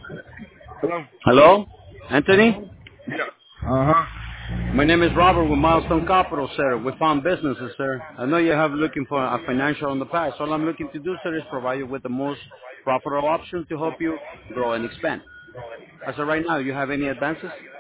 Hello? Hello? Anthony? Yeah. Uh-huh. My name is Robert with Milestone Capital, sir. We found businesses, sir. I know you have looking for a financial in the past. All I'm looking to do, sir, is provide you with the most profitable option to help you grow and expand. As of right now, you have any advances?